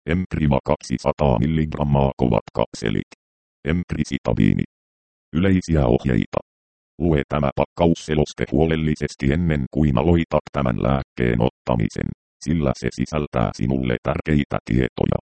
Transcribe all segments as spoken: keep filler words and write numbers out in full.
Empriva kaksisataa milligrammaa kovat kapselit. Emprisitabiini. Yleisiä ohjeita. Lue tämä pakkausseloste huolellisesti ennen kuin aloitat tämän lääkkeen ottamisen, sillä se sisältää sinulle tärkeitä tietoja.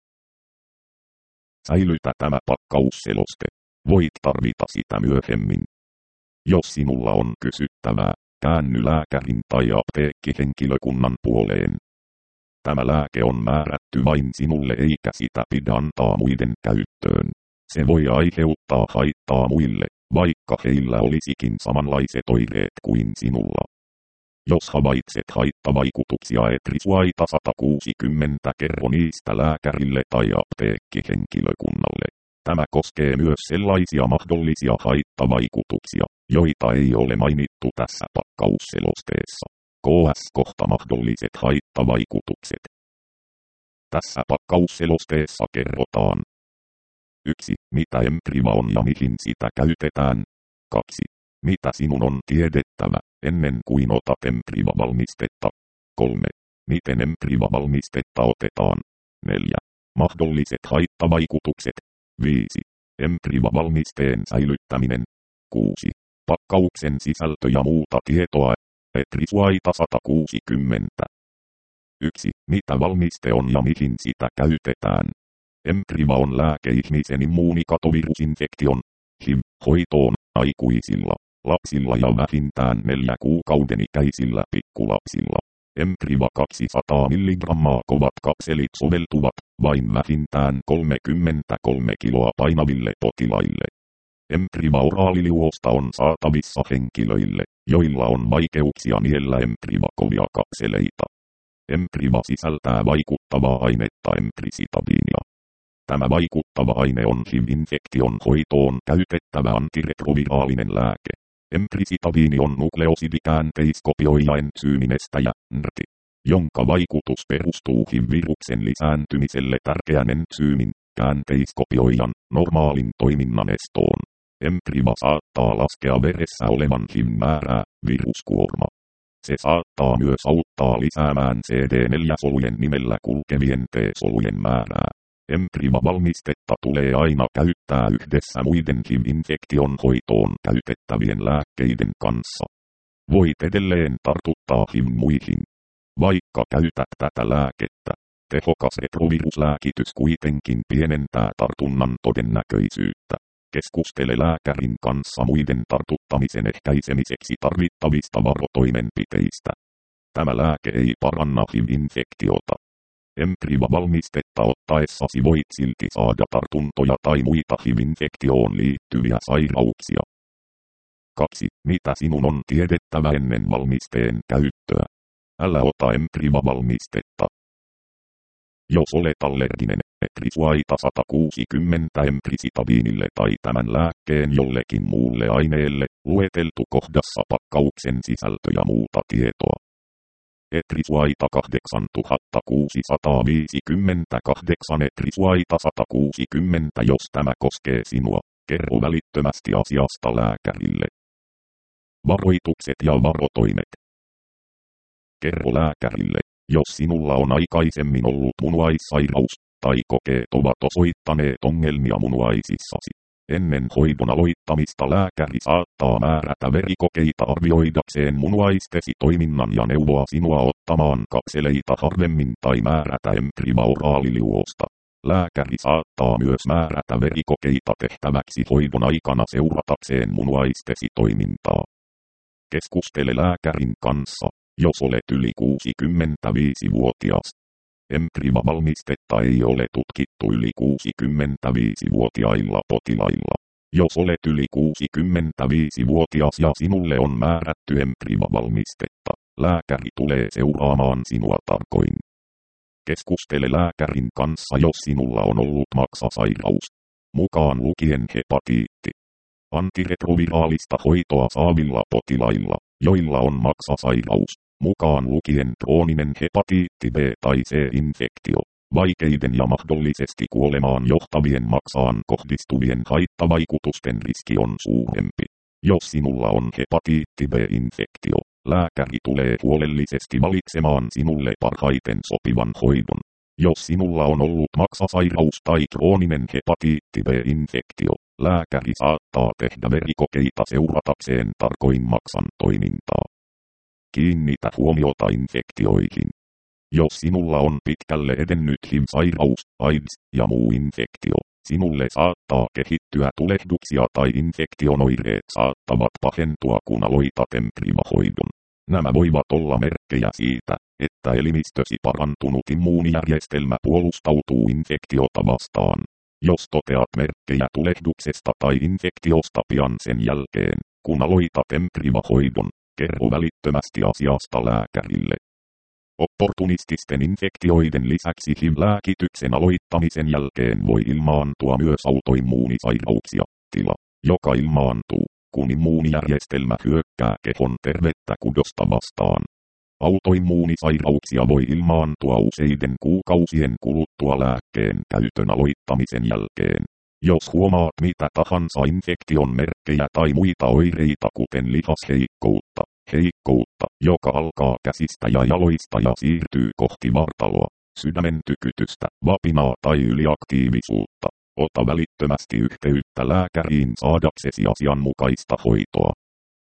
Säilytä tämä pakkausseloste. Voit tarvita sitä myöhemmin. Jos sinulla on kysyttävää, käänny lääkärin tai apteekkihenkilökunnan puoleen. Tämä lääke on määrätty vain sinulle eikä sitä pidä antaa muiden käyttöön. Se voi aiheuttaa haittaa muille, vaikka heillä olisikin samanlaiset oireet kuin sinulla. Jos havaitset haittavaikutuksia Etrisuaita sata kuusikymmentä, kerro niistä lääkärille tai apteekkihenkilökunnalle. Tämä koskee myös sellaisia mahdollisia haittavaikutuksia, joita ei ole mainittu tässä pakkausselosteessa. K S kohta mahdolliset haittavaikutukset. Tässä pakkausselosteessa kerrotaan. yksi. Mitä Empriva on ja mihin sitä käytetään. kaksi. Mitä sinun on tiedettävä, ennen kuin otat Empriva-valmistetta. kolme. Miten Empriva-valmistetta otetaan. neljä. Mahdolliset haittavaikutukset. viisi. Empriva-valmisteen säilyttäminen. kuusi. Pakkauksen sisältö ja muuta tietoa. Etrisuaita sata kuusikymmentä. yksi. Mitä valmiste on ja mihin sitä käytetään. Empriva on lääke ihmisen immuunikatovirusinfektion, H I V-hoitoon aikuisilla, lapsilla ja vähintään neljä kuukauden ikäisillä pikkulapsilla. Empriva kaksisataa milligrammaa kovat kapselit soveltuvat vain vähintään kolmekymmentäkolme kiloa painaville potilaille. Empriva oraaliliuosta on saatavissa henkilöille, joilla on vaikeuksia niellä Empriva kovia kapseleita. Empriva sisältää vaikuttavaa ainetta emprisitabiinia. Tämä vaikuttava aine on H I V-infektion hoitoon käytettävä antiretroviraalinen lääke. Emprisitabiini on nukleosidikäänteiskopioija-entsyyminestäjä, N R T, jonka vaikutus perustuu H I V-viruksen lisääntymiselle tärkeän entsyymin, käänteiskopioijan, normaalin toiminnan estoon. Empriva saattaa laskea veressä olevan H I V-määrää, viruskuorma. Se saattaa myös auttaa lisäämään C D neljä -solujen nimellä kulkevien T-solujen määrää. Empriva-valmistetta tulee aina käyttää yhdessä muiden H I V-infektion hoitoon käytettävien lääkkeiden kanssa. Voit edelleen tartuttaa H I V muihin. Vaikka käytät tätä lääkettä, tehokas retroviruslääkitys kuitenkin pienentää tartunnan todennäköisyyttä. Keskustele lääkärin kanssa muiden tartuttamisen ehkäisemiseksi tarvittavista varotoimenpiteistä. Tämä lääke ei paranna H I V-infektiota. Empriva-valmistetta ottaessasi voit silti saada tartuntoja tai muita H I V-infektioon liittyviä sairauksia. kaksi. Mitä sinun on tiedettävä ennen valmisteen käyttöä? Älä ota Empriva-valmistetta. Jos olet allerginen Etrisuaita sata kuusikymmentä emprisitabiinille tai tämän lääkkeen jollekin muulle aineelle, lueteltu kohdassa pakkauksen sisältö ja muuta tietoa. Etrisuaita kahdeksantuhattakuusisataaviisikymmentäkahdeksan Etrisuaita sata kuusikymmentä. Jos tämä koskee sinua, kerro välittömästi asiasta lääkärille. Varoitukset ja varotoimet. Kerro lääkärille, jos sinulla on aikaisemmin ollut munuaissairaus, tai kokeet ovat osoittaneet ongelmia munuaisissasi. Ennen hoidon aloittamista lääkäri saattaa määrätä verikokeita arvioidakseen munuaistesi toiminnan ja neuvoa sinua ottamaan kapseleita harvemmin tai määrätä Empriva-oraaliliuosta. Lääkäri saattaa myös määrätä verikokeita tehtäväksi hoidon aikana seuratakseen munuaistesi toimintaa. Keskustele lääkärin kanssa, jos olet yli kuusikymmentäviisivuotias. Empriva-valmistetta ei ole tutkittu yli kuusikymmentäviisivuotiailla potilailla. Jos olet yli kuusikymmentäviisivuotias ja sinulle on määrätty Empriva-valmistetta, lääkäri tulee seuraamaan sinua tarkoin. Keskustele lääkärin kanssa, jos sinulla on ollut maksasairaus, mukaan lukien hepatiitti. Antiretroviraalista hoitoa saavilla potilailla, joilla on maksasairaus, mukaan lukien krooninen hepatiitti B tai C-infektio, vaikeiden ja mahdollisesti kuolemaan johtavien maksaan kohdistuvien haittavaikutusten riski on suurempi. Jos sinulla on hepatiitti B-infektio, lääkäri tulee huolellisesti valitsemaan sinulle parhaiten sopivan hoidon. Jos sinulla on ollut maksasairaus tai krooninen hepatiitti B-infektio, lääkäri saattaa tehdä verikokeita seuratakseen tarkoin maksan toimintaa. Kiinnitä huomiota infektioihin. Jos sinulla on pitkälle edennyt H I V-sairaus, AIDS ja muu infektio, sinulle saattaa kehittyä tulehduksia tai infektionoireet saattavat pahentua kun aloitat Empriva-hoidon. Nämä voivat olla merkkejä siitä, että elimistösi parantunut immuunijärjestelmä puolustautuu infektiota vastaan. Jos toteat merkkejä tulehduksesta tai infektiosta pian sen jälkeen, kun aloitat Empriva-hoidon, kerro välittömästi asiasta lääkärille. Opportunististen infektioiden lisäksi H I V-lääkityksen aloittamisen jälkeen voi ilmaantua myös autoimmuunisairauksia, tila, joka ilmaantuu, kun immuunijärjestelmä hyökkää kehon tervettä kudosta vastaan. Autoimmuunisairauksia voi ilmaantua useiden kuukausien kuluttua lääkkeen käytön aloittamisen jälkeen. Jos huomaat mitä tahansa infektion merkkejä tai muita oireita kuten lihasheikkoutta, heikkoutta, joka alkaa käsistä ja jaloista ja siirtyy kohti vartaloa, sydämen tykytystä, vapinaa tai yliaktiivisuutta, ota välittömästi yhteyttä lääkäriin saadaksesi asianmukaista hoitoa.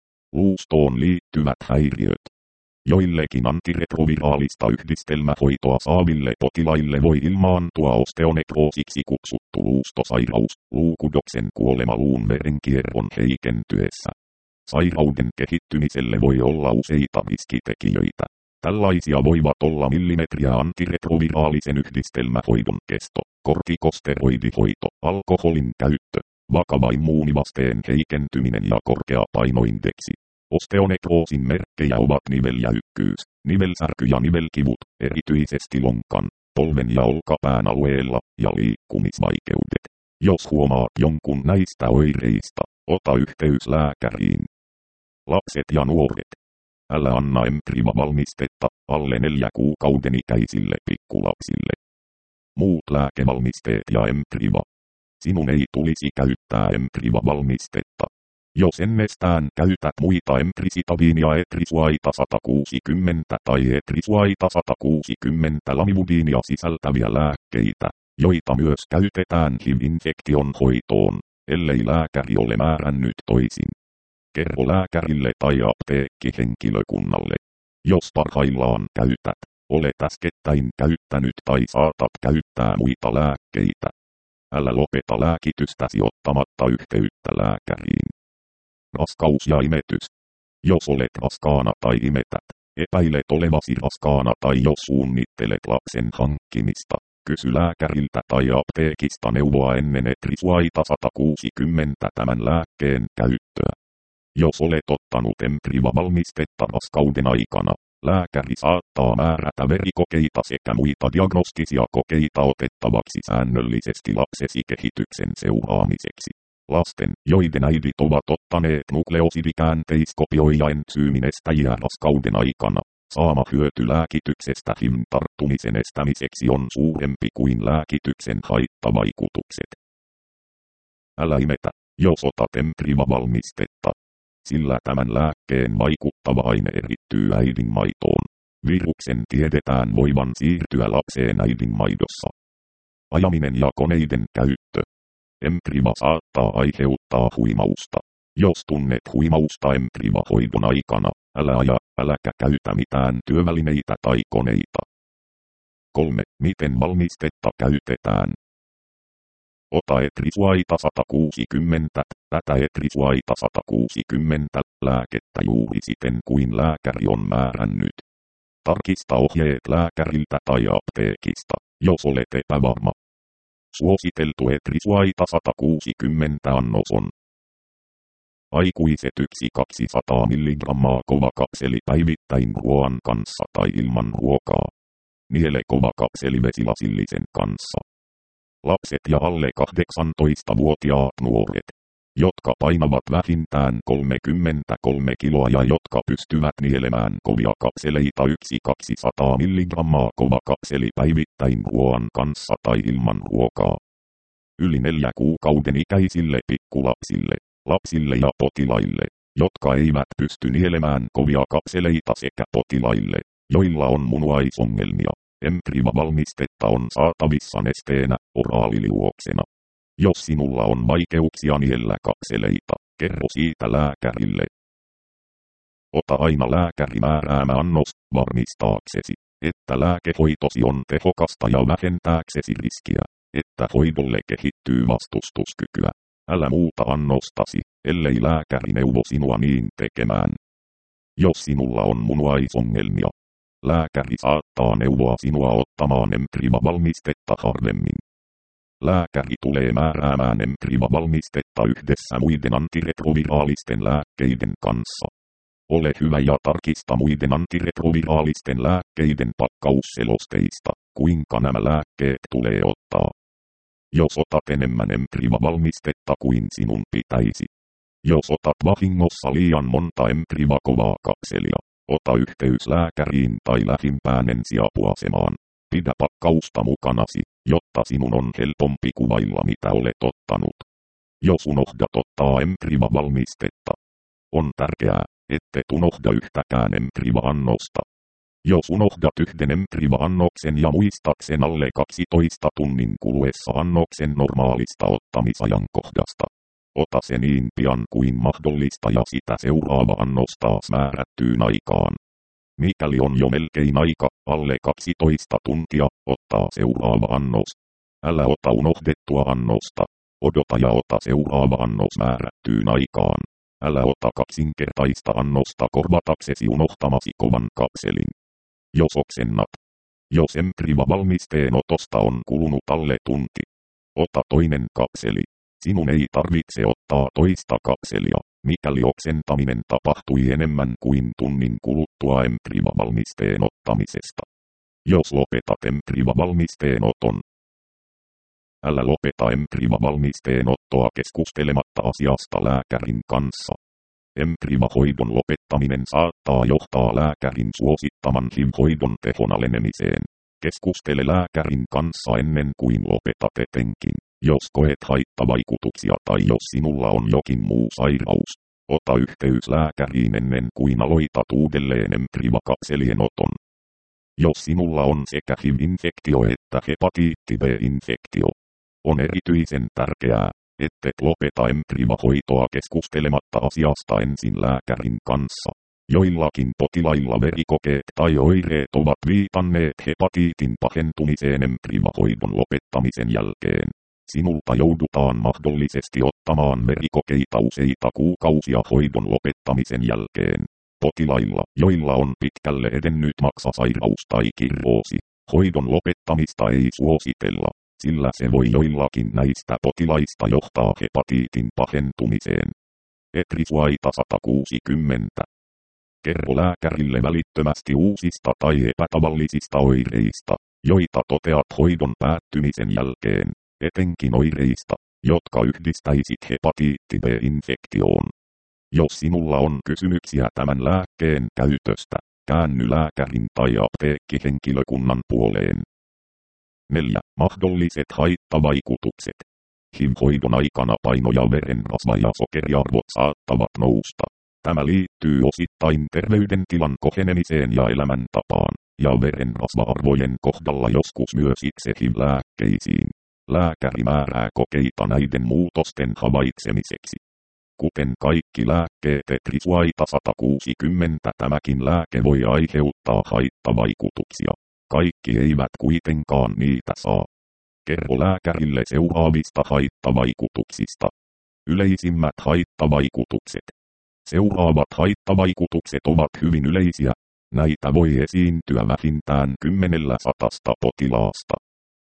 Luustoon liittyvät häiriöt. Joillekin antiretroviraalista yhdistelmähoitoa saaville potilaille voi ilmaantua osteonekroosiksi kutsuttu luustosairaus, luukudoksen kuolema luun verenkierron heikentyessä. Sairauden kehittymiselle voi olla useita riskitekijöitä. Tällaisia voivat olla millimetriä antiretroviraalisen yhdistelmähoidon kesto, kortikosteroidihoito, alkoholin käyttö, vakava immuunivasteen heikentyminen ja korkea painoindeksi. Osteonekroosin merkkejä ovat niveljäykkyys, nivelsärky ja nivelkivut, erityisesti lonkan, polven ja olkapään alueella, ja liikkumisvaikeudet. Jos huomaat jonkun näistä oireista, ota yhteys lääkäriin. Lapset ja nuoret. Älä anna Empriva-valmistetta alle neljä kuukauden ikäisille pikkulapsille. Muut lääkevalmisteet ja Empriva. Sinun ei tulisi käyttää Empriva-valmistetta. Jos ennestään käytät muita Emprisitaviinia etrisuaita sata kuusikymmentä tai etrisuaita sata kuusikymmentä lamivudiinia sisältäviä lääkkeitä, joita myös käytetään H I V-infektion hoitoon, ellei lääkäri ole määrännyt toisin. Kerro lääkärille tai apteekkihenkilökunnalle. Jos parhaillaan käytät, olet äskettäin käyttänyt tai saatat käyttää muita lääkkeitä. Älä lopeta lääkitystäsi ottamatta yhteyttä lääkäriin. Raskaus ja imetys. Jos olet raskaana tai imetät, epäilet olevasi raskaana tai jos suunnittelet lapsen hankkimista, kysy lääkäriltä tai apteekista neuvoa ennen etrisuaita sata kuusikymmentä tämän lääkkeen käyttöä. Jos olet ottanut Empriva-valmistetta raskauden aikana, lääkäri saattaa määrätä verikokeita sekä muita diagnostisia kokeita otettavaksi säännöllisesti lapsesi kehityksen seuraamiseksi. Lasten, joiden äidit ovat ottaneet nukleosidikäänteiskopioja entsyymin estäjiä raskauden aikana, saama hyöty lääkityksestä H I V:n tarttumisen estämiseksi on suurempi kuin lääkityksen haittavaikutukset. Älä imetä, jos otat Empriva-valmistetta, sillä tämän lääkkeen vaikuttava aine erittyy äidinmaitoon. Viruksen tiedetään voivan siirtyä lapseen äidinmaidossa. Ajaminen ja koneiden käyttö. Empriva saattaa aiheuttaa huimausta. Jos tunnet huimausta Empriva-hoidon aikana, älä aja, äläkä käytä mitään työvälineitä tai koneita. kolme. Miten valmistetta käytetään? Ota etrisuaita sata kuusikymmentä, tätä etrisuaita sata kuusikymmentä lääkettä juuri siten kuin lääkäri on määrännyt. Tarkista ohjeet lääkäriltä tai apteekista, jos olet epävarma. Suositeltu etrisuaita sata kuusikymmentä annos on. Aikuiset yksi kaksisataa milligrammaa kova kapseli päivittäin ruoan kanssa tai ilman ruokaa. Niele kova kapseli vesilasillisen kanssa. Lapset ja alle kahdeksantoistavuotiaat nuoret, jotka painavat vähintään kolmekymmentäkolme kiloa ja jotka pystyvät nielemään kovia kapseleita yksi kaksisataa milligrammaa kova kapseli päivittäin ruoan kanssa tai ilman ruokaa. Yli neljä kuukauden ikäisille pikkulapsille, lapsille ja potilaille, jotka eivät pysty nielemään kovia kapseleita sekä potilaille, joilla on munuaisongelmia. Empriva-valmistetta on saatavissa nesteenä, oraaliliuoksena. Jos sinulla on vaikeuksia niellä kakseleita, kerro siitä lääkärille. Ota aina lääkäri määräämä annos, varmistaaksesi, että lääkehoitosi on tehokasta ja vähentääksesi riskiä, että hoidolle kehittyy vastustuskykyä. Älä muuta annostasi, ellei lääkäri neuvo sinua niin tekemään. Jos sinulla on munuaisongelmia, lääkäri saattaa neuvoa sinua ottamaan Empriva-valmistetta harvemmin. Lääkäri tulee määräämään Empriva-valmistetta yhdessä muiden antiretroviraalisten lääkkeiden kanssa. Ole hyvä ja tarkista muiden antiretroviraalisten lääkkeiden pakkausselosteista, kuinka nämä lääkkeet tulee ottaa. Jos otat enemmän Empriva-valmistetta kuin sinun pitäisi. Jos otat vahingossa liian monta Empriva-kovaa kapselia, ota yhteys lääkäriin tai lähimpään ensiapuasemaan. Pidä pakkausta mukanasi, jotta sinun on helpompi kuvailla mitä olet ottanut. Jos unohdat ottaa Empriva-valmistetta, on tärkeää, ettet unohda yhtäkään Empriva-annosta. Jos unohdat yhden Empriva-annoksen ja muistat sen alle kaksitoista tunnin kuluessa annoksen normaalista ottamisajankohdasta, ota se niin pian kuin mahdollista ja sitä seuraava annos taas määrättyyn aikaan. Mikäli on jo melkein aika, alle kaksitoista tuntia, ottaa seuraava annos. Älä ota unohdettua annosta. Odota ja ota seuraava annos määrättyyn aikaan. Älä ota kaksinkertaista annosta korvataksesi unohtamasi kovan kapselin. Jos oksennat. Jos Empriva-valmisteen otosta on kulunut alle tunti, ota toinen kapseli. Sinun ei tarvitse ottaa toista kapselia, mikäli oksentaminen tapahtui enemmän kuin tunnin kuluttua Empriva-valmisteen ottamisesta. Jos lopetat Empriva-valmisteen oton, älä lopeta Empriva-valmisteen ottoa keskustelematta asiasta lääkärin kanssa. Empriva-hoidon lopettaminen saattaa johtaa lääkärin suosittaman H I V-hoidon tehon alenemiseen. Keskustele lääkärin kanssa ennen kuin lopetat etenkin, jos koet haittavaikutuksia tai jos sinulla on jokin muu sairaus. Ota yhteys lääkäriin ennen kuin aloitat uudelleen Empriva-kapselien oton. Jos sinulla on sekä H I V-infektio että hepatiitti B-infektio, on erityisen tärkeää, ettet lopeta Empriva-hoitoa keskustelematta asiasta ensin lääkärin kanssa. Joillakin potilailla verikokeet tai oireet ovat viitanneet hepatiitin pahentumiseen Empriva-hoidon lopettamisen jälkeen. Sinulta joudutaan mahdollisesti ottamaan verikokeita useita kuukausia hoidon lopettamisen jälkeen. Potilailla, joilla on pitkälle edennyt maksasairaus tai kirroosi, hoidon lopettamista ei suositella, sillä se voi joillakin näistä potilaista johtaa hepatiitin pahentumiseen. Etrisuaita sata kuusikymmentä. Kerro lääkärille välittömästi uusista tai epätavallisista oireista, joita toteat hoidon päättymisen jälkeen, etenkin oireista, jotka yhdistäisit hepatiitti B-infektioon. Jos sinulla on kysymyksiä tämän lääkkeen käytöstä, käänny lääkärin tai apteekkihenkilökunnan puoleen. neljä. Mahdolliset haittavaikutukset. H I V-hoidon aikana paino ja verenrasva ja sokeriarvot saattavat nousta. Tämä liittyy osittain terveydentilan kohenemiseen ja elämäntapaan, ja verenrasva-arvojen kohdalla joskus myös itse H I V-lääkkeisiin. Lääkäri määrää kokeita näiden muutosten havaitsemiseksi. Kuten kaikki lääkkeet Etrisuaita sata kuusikymmentä tämäkin lääke voi aiheuttaa haittavaikutuksia. Kaikki eivät kuitenkaan niitä saa. Kerro lääkärille seuraavista haittavaikutuksista. Yleisimmät haittavaikutukset. Seuraavat haittavaikutukset ovat hyvin yleisiä. Näitä voi esiintyä vähintään kymmenellä satasta potilaasta.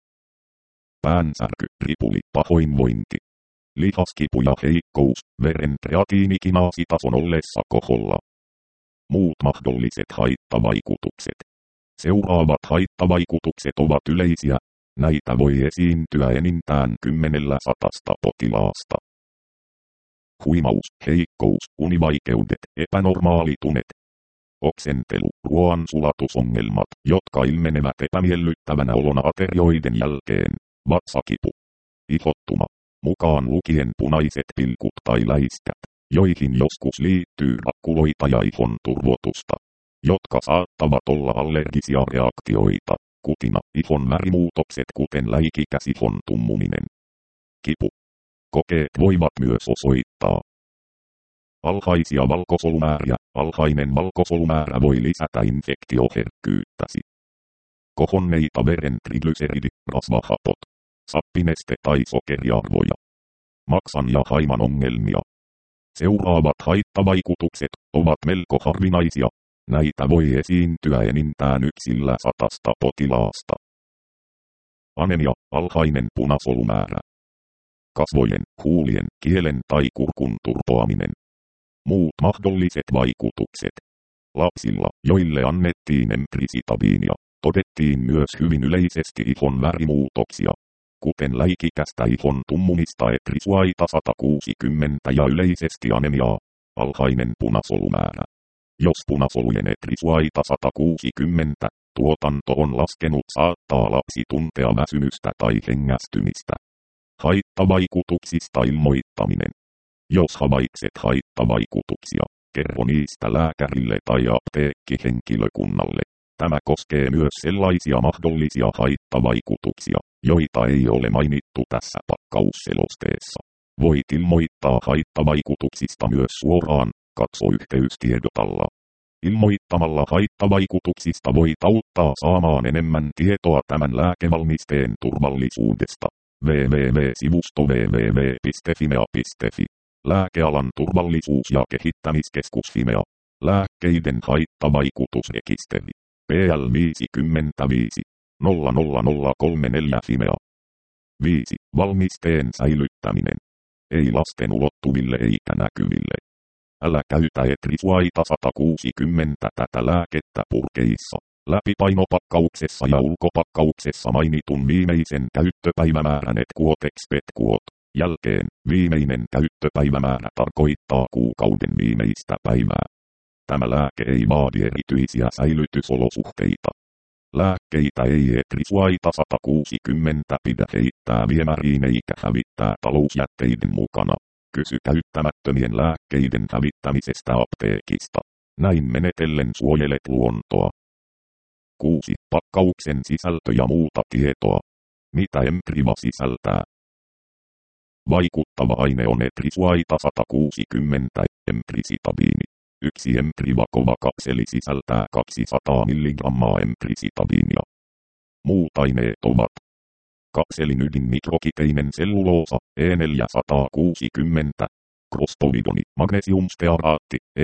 Päänsärky, ripuli, pahoinvointi, lihaskipu ja heikkous, veren kreatiinikinaasitason ollessa koholla. Muut mahdolliset haittavaikutukset. Seuraavat haittavaikutukset ovat yleisiä. Näitä voi esiintyä enintään kymmenellä satasta potilaasta. Huimaus, heikkous, univaikeudet, epänormaalitunet. Oksentelu, ruoansulatusongelmat, jotka ilmenevät epämiellyttävänä olona aterioiden jälkeen. Vatsakipu. Ihottuma. Mukaan lukien punaiset pilkut tai läiskät, joihin joskus liittyy rakkuloita ja ihon turvotusta, jotka saattavat olla allergisia reaktioita. kutina, ihon värimuutokset kuten läikikäs ihon tummuminen. Kipu. Kokeet voivat myös osoittaa alhaisia valkosolumääriä. Alhainen valkosolumäärä voi lisätä infektioherkkyyttäsi. Kohonneita veren triglyceridi, rasvahapot, sappineste tai sokeriarvoja. Maksan ja haiman ongelmia. Seuraavat haittavaikutukset ovat melko harvinaisia. Näitä voi esiintyä enintään yksillä satasta potilaasta. Anemia, alhainen punasolumäärä. Kasvojen, huulien, kielen tai kurkun turpoaminen. Muut mahdolliset vaikutukset. Lapsilla, joille annettiin emtricitabiinia, todettiin myös hyvin yleisesti ihon värimuutoksia, kuten läikikästä ihon tummumista etrisuaita sata kuusikymmentä ja yleisesti anemiaa, alhainen punasolumäärä. Jos punasolujen etrisuaita sata kuusikymmentä tuotanto on laskenut, saattaa lapsi tuntea väsymystä tai hengästymistä. Haittavaikutuksista ilmoittaminen. Jos havaitset haittavaikutuksia, kerro niistä lääkärille tai apteekkihenkilökunnalle. Tämä koskee myös sellaisia mahdollisia haittavaikutuksia, joita ei ole mainittu tässä pakkausselosteessa. Voit ilmoittaa haittavaikutuksista myös suoraan, katso yhteystiedotalla. Ilmoittamalla haittavaikutuksista voit auttaa saamaan enemmän tietoa tämän lääkevalmisteen turvallisuudesta. double-u double-u double-u piste sivusto double-u double-u double-u piste fimea piste fi. Lääkealan turvallisuus- ja kehittämiskeskus Fimea. Lääkkeiden haittavaikutusrekisteri. P L viisikymmentäviisi nolla nolla nolla kolme neljä Fimea. viisi. Valmisteen säilyttäminen. Ei lasten ulottuville eikä näkyville. Älä käytä etrisuaita sata kuusikymmentä tätä lääkettä purkeissa, läpipainopakkauksessa ja ulkopakkauksessa mainitun viimeisen käyttöpäivämäärän et Quotex pet Quot jälkeen. Viimeinen käyttöpäivämäärä tarkoittaa kuukauden viimeistä päivää. Tämä lääke ei vaadi erityisiä säilytysolosuhteita. Lääkkeitä ei etrisuaita sata kuusikymmentä pidä heittää viemäriin eikä hävittää talousjätteiden mukana. Kysy käyttämättömien lääkkeiden hävittämisestä apteekista. Näin menetellen suojelet luontoa. kuusi. Pakkauksen sisältö ja muuta tietoa. Mitä Empriva sisältää? Vaikuttava aine on etrisuaita sata kuusikymmentä, emtricitabiini. Yksi Empriva kova kapseli sisältää kaksisataa milligrammaa emtricitabiinia. Muut aineet ovat kapselin ydin mikrokiteinen selluloosa, E neljäsataakuusikymmentä, krospovidoni, magnesiumstearaatti, E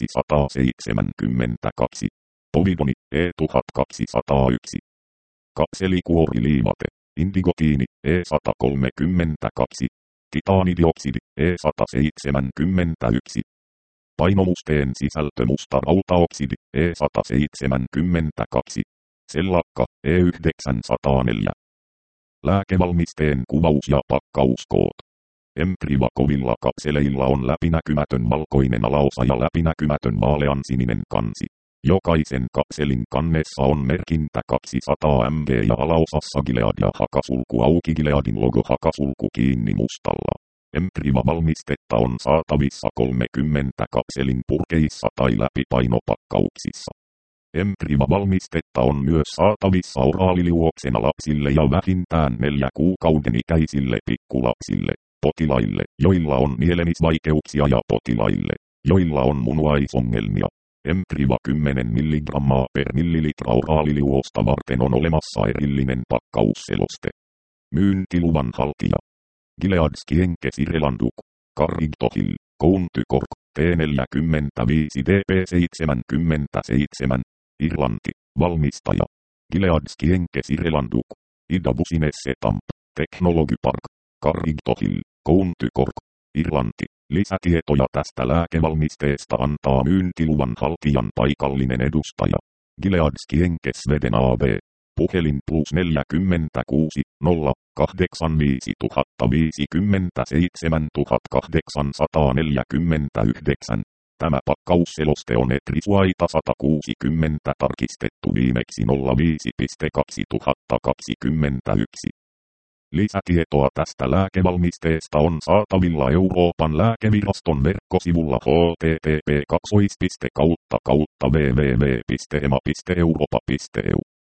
viisisataaseitsemänkymmentäkaksi, povidoni, E tuhatkaksisataayksi. Kapselikuoriliivate, indigotiini, E sata kolmekymmentäkaksi, titaanidioksidi, E sata seitsemänkymmentäyksi. Painomusteen sisältö musta rautaoksidi, E sata seitsemänkymmentäkaksi. Sellakka, E yhdeksänsataaneljä. Lääkevalmisteen kuvaus ja pakkauskoot. Empriva kovilla kapseleilla on läpinäkymätön valkoinen alaosa ja läpinäkymätön vaaleansininen kansi. Jokaisen kapselin kannessa on merkintä kaksisataa millimetriä ja alaosassa Gilead ja hakasulku auki, Gileadin logo hakasulku kiinni mustalla. Empriva-valmistetta on saatavissa kolmekymmentä kapselin purkeissa tai läpipainopakkauksissa. Empriva-valmistetta on myös saatavissa oraaliliuoksena lapsille ja vähintään neljä kuukauden ikäisille pikkulapsille, potilaille, joilla on nielemisvaikeuksia ja potilaille, joilla on munuaisongelmia. Empriva kymmenen milligrammaa per millilitra oraaliliuosta varten on olemassa erillinen pakkausseloste. Myyntiluvan haltija. Gilead Skienke Sirelanduk, Carrington, County Cork, T neljäkymmentäviisi D P seitsemänkymmentäseitsemän, Irlanti, valmistaja. Gilead Skienke Sirelanduk, Ida Business Setup, Technology Park, Carrington, County Cork, Irlanti. Lisätietoja tästä lääkevalmisteesta antaa myyntiluvan haltijan paikallinen edustaja. Gilead Skienke Sweden A B. Puhelin plus neljäkymmentäkuusi nolla kahdeksankymmentäviisi viisikymmentäseitsemän kahdeksansataaneljäkymmentäyhdeksän. Tämä pakkausseloste on etrisuaita sata kuusikymmentä tarkistettu viimeksi nolla viisi kaksituhattakaksikymmentäyksi. Lisätietoa tästä lääkevalmisteesta on saatavilla Euroopan lääkeviraston verkkosivulla h t t p kaksi piste kautta kautta w w w piste ema piste europa piste e u.